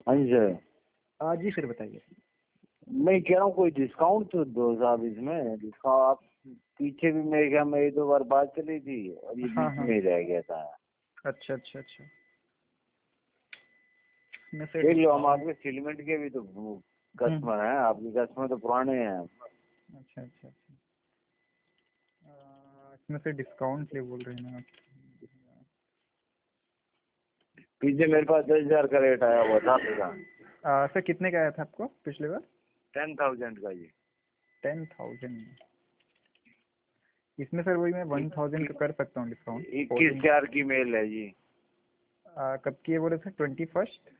हाँ जी सर। जी सर बताइए। मैं कह रहा हूँ कोई डिस्काउंट तो दो साहब इसमें। डिस्काउंट आप पीछे भी मेरे ख्याल में एक दो बार बात चली थी और ये हाँ बीच हाँ। में ही रह गया था। अच्छा अच्छा अच्छा। इसमें से देख लो, हम डिस्काउंट। आपके सीमेंट के भी तो कस्टमर हैं, आपके कस्टमर तो पुराने हैं। अच्छा अच्छा अच्छा। इसमें से डिस्काउंट ले बोल रहे हैं ना आप? पीछे मेरे पास 10,000 का रेट आया हुआ था आपका। सर कितने का आया था आपको पिछले बार? 10,000 का जी। 10,000। इसमें सर वही मैं 1,000 का कर सकता हूँ डिस्काउंट। 21,000 की मेल है जी। कब की है बोले सर? 21st?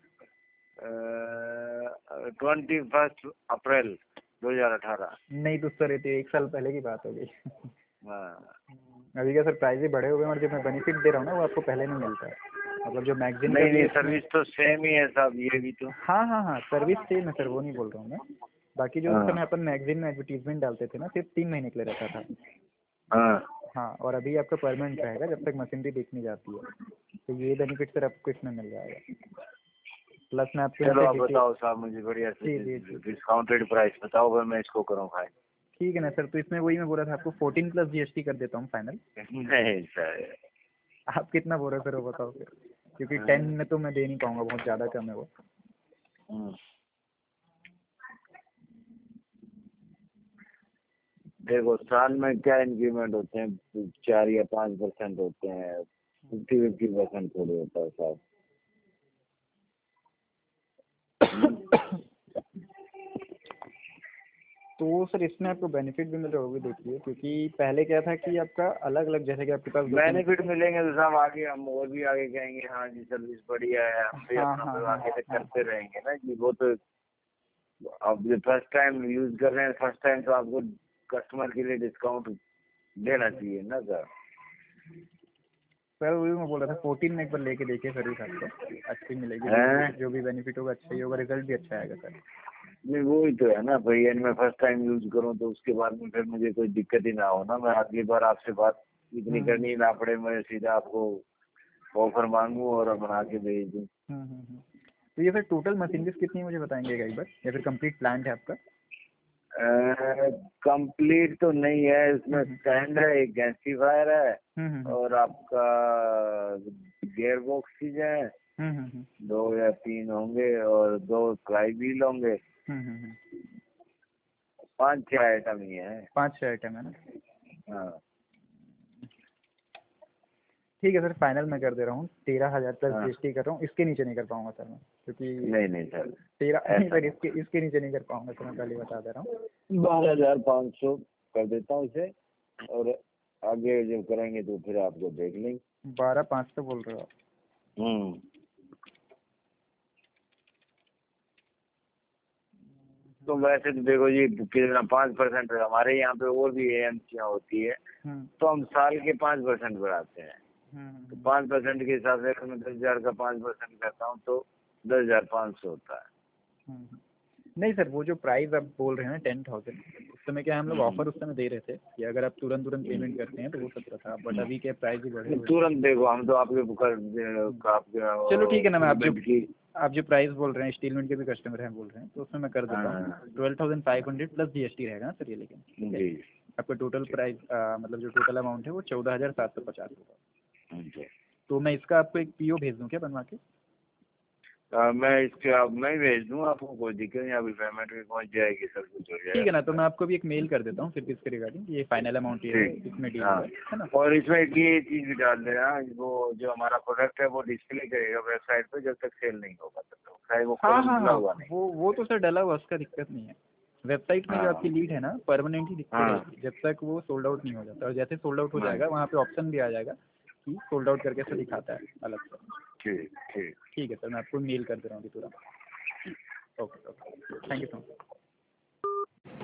21 अप्रैल 2018। नहीं तो सर ये तो 1 साल पहले की बात हो गई। हाँ। अभी क्या सर प्राइस ही बढ़े हुए हैं और जो मैं बेनिफिट दे रहा हूँ ना वो आपको पहले नहीं मिलता है। मतलब जो मैगजीन का नहीं भी है नहीं, उसमें। सर्विस तो सेम ही है साहब, ये भी तो। हाँ हाँ हाँ, सर्विस सेम है सर, वो नहीं बोल रहा हूँ मैं। बाकी जो उस हाँ समय अपन मैगजीन में एडवर्टीजमेंट डालते थे ना, सिर्फ 3 महीने के लिए रहता था। हाँ। हाँ, और अभी आपका परमानेंट रहेगा जब तक मशीनरी देखनी जाती है। तो ये बेनिफिट सर आपको इसमें मिल जाएगा। प्लस मैं आपको यहाँ चलो पे आप डिटेल। बताओ साहब, मुझे बढ़िया से जी जी जी। डिस्काउंटेड प्राइस बताओ, फिर मैं इसको करूँ फाइन। ठीक है ना सर, तो इसमें वही मैं बोल रहा था आपको 14 + GST कर देता हूँ फाइनल। नहीं सर। आप कितना बोल रहे हो सर वो बताओ फिर, क्योंकि 10 में तो मैं दे नहीं पाऊंगा, बहुत ज़्यादा कम है वो। देखो, साल में क्या इंक्रीमेंट होते हैं, 4 या 5% होते हैं। 50% थोड़ी होता है साहब। तो सर इसमें आपको बेनिफिट भी मिल रहा होगा देखिए, क्योंकि पहले क्या था कि आपका अलग अलग, जैसे कि आपके पास 2-3। बेनिफिट मिलेंगे तो साहब आगे हम और भी आगे कहेंगे हाँ जी सर्विस बढ़िया है, हम भी हाँ अपना हाँ फिर हाँ आगे तक हाँ। करते रहेंगे ना जी। वो तो अब जो फर्स्ट टाइम यूज कर रहे हैं, फर्स्ट टाइम तो आपको कस्टमर के लिए डिस्काउंट देना चाहिए ना सर। सर वही मैं बोल रहा था 14 में एक बार लेके देखिए सर्विस, आपको अच्छी मिलेगी। हैं? जो भी बेनिफिट होगा अच्छा ही होगा, रिजल्ट भी अच्छा आएगा सर। नहीं वो ही तो है ना भाई, यानी मैं फर्स्ट टाइम यूज करूँ तो उसके बाद में फिर मुझे कोई दिक्कत ही ना हो ना। मैं अगली बार आपसे बात इतनी करनी ही ना पड़े, मैं सीधा आपको ऑफर मांगू और बना के भेज दूँ। तो ये सर टोटल मशीनरीज कितनी मुझे बताएंगे एक बार, या फिर कंप्लीट प्लान है आपका? कंप्लीट तो नहीं है, इसमें स्टैंड है, एक गैसीफायर है और आपका गियर बॉक्स चीजें हैं। 2 या 3 होंगे और 2 फ्लाई व्हील होंगे। 5-6 आइटम ही है। 5-6 आइटम है ना? हाँ। ठीक है सर, फाइनल मैं कर दे रहा हूँ 13,000 + हाँ। GST कर रहा हूँ। इसके नीचे नहीं कर पाऊंगा सर मैं, क्योंकि नहीं नहीं सर, 13 नहीं ऐसा सर, इसके नीचे नहीं कर पाऊंगा सर, मैं पहले बता दे रहा हूँ। 12,500 कर देता हूँ इसे, और आगे जो करेंगे तो फिर आपको देख लेंगे। 12,500 बोल रहे हो आप? तो वैसे तो देखो जी, कितना 5% है हमारे यहाँ पे, और भी एएमसियाँ होती है तो हम साल के 5% बढ़ाते हैं। तो 5% के हिसाब से अगर मैं 10,000 का 5% करता हूँ तो 10,500 होता है। नहीं सर, वो जो प्राइस आप बोल रहे हैं ना 10,000, उस समय क्या हम लोग ऑफर उस समय दे रहे थे कि अगर आप तुरंत पेमेंट करते हैं तो वो 17 था, बट अभी के प्राइस भी बढ़े हुए हैं। तुरंत देखो, हम तो आपके चलो ठीक है ना, मैं आपके आप जो प्राइस बोल रहे हैं, स्टीलमेंट के भी कस्टमर हैं बोल रहे हैं, तो उसमें मैं कर देता हूँ 12,500 + GST रहेगा ना सर ये, लेकिन ठीक है आपका टोटल प्राइस मतलब जो टोटल अमाउंट है वो 14,750 होगा। तो मैं इसका आपको एक PO भेज दूँ क्या बनवा के? मैं इसके अब मैं भेज दूँ आपको, कोई दिक्कत नहीं, अभी पेमेंट भी पहुँच जाएगी, सब कुछ हो जाएगा। ठीक है ना, तो मैं आपको भी एक मेल कर देता हूँ फिर इसके रिगार्डिंग, ये फाइनल अमाउंट ये है, इसमें डील हुआ है ना। और इसमें ये चीज़ भी डाल देना, वो जो हमारा प्रोडक्ट है वो डिस्प्ले करेगा वेबसाइट पे जब तक सेल नहीं होगा तब तक, चाहे वो खुला हुआ नहीं। वो तो सर डला हुआ, उसका दिक्कत नहीं है। वेबसाइट में जो आपकी लीड है ना परमानेंटली दिखती रहेगी जब तक वो सोल्ड आउट नहीं हो जाता, और जैसे सोल्ड आउट हो जाएगा वहाँ पे ऑप्शन भी आ जाएगा कि सोल्ड आउट करके ऐसा दिखाता है अलग से। ठीक है सर, मैं आपको मेल कर दे रहा हूँ अभी तुरंत। Okay okay, thank you so much.